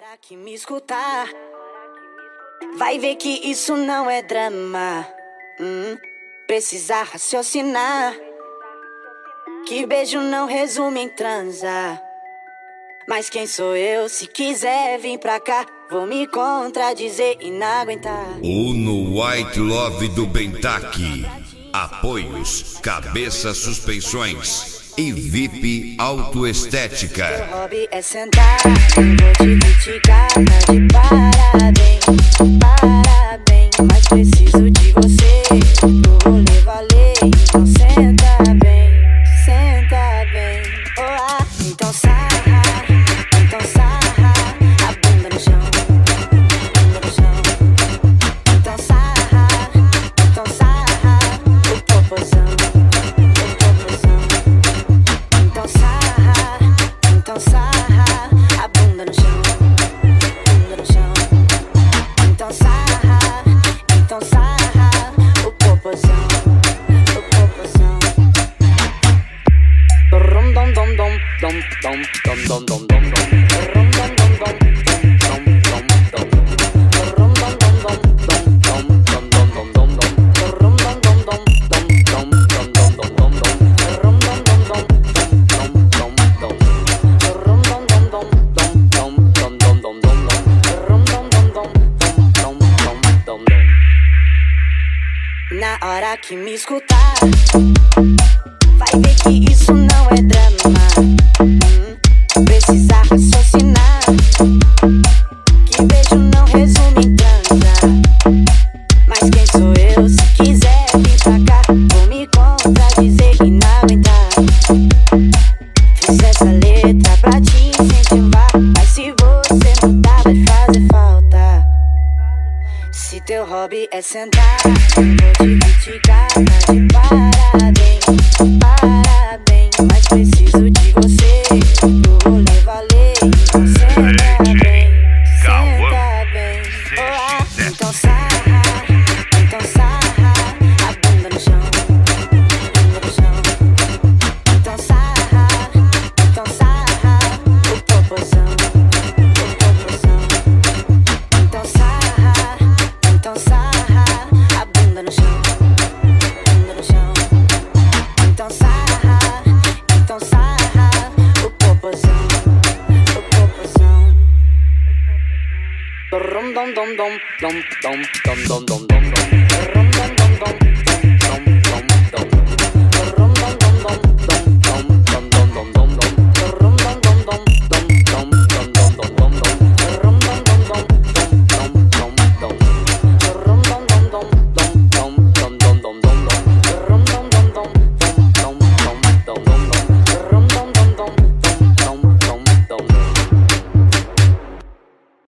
hora que me escutar, vai ver que isso não é drama. Precisa raciocinar, que beijo não resume em transar. Mas quem sou eu? Se quiser vir pra cá, vou me contradizer e não aguentar. O No White Love do Bentaque. Apoios, Cabeça Suspensões e VIP Autoestética. Meu hobby é sentar, não vou te criticar, tá de parabéns, parabéns. Mas preciso de você pro rolê valer. Então senta bem, olá. Então sarra, a bunda no chão, bunda no chão. Então sarra, o popozão, o popozão. Então sarra, a bunda no chão, bunda no chão. Então sarra, o popozão, o popozão. Rom dom dom dom dom dom dom dom dom dom. Rom dom dom dom dom dom dom dom. Rom dom dom dom dom dom dom dom dom dom. Rom dom dom dom dom dom dom dom dom dom. Rom dom dom dom dom dom dom dom. Rom dom dom dom dom dom dom dom dom dom. Rom dom dom dom dom dom dom dom. Na hora que me escutar, vai ver que isso não é drama. Precisa raciocinar, que beijo não resume em transar. Mas quem sou eu? Se quiser vir pra cá, vou me contradizer e não aguentar. Fiz essa letra pra te incentivar, mas se você mudar vai fazer falta. Se teu hobby é sentar, não vou te criticar, tá de parabéns, parabéns. Mas preciso de você pro rolê valer. Então senta bem, olá. Então sarra, a bunda no chão, bunda no chão. Então sarra, o popozão, o popozão. Então sarra, a bunda no chão, bunda no chão. Então sarra, o popozão, o popozão. Rom dom dom dom dom dom dom dom dom dom. Rom dom dom dom.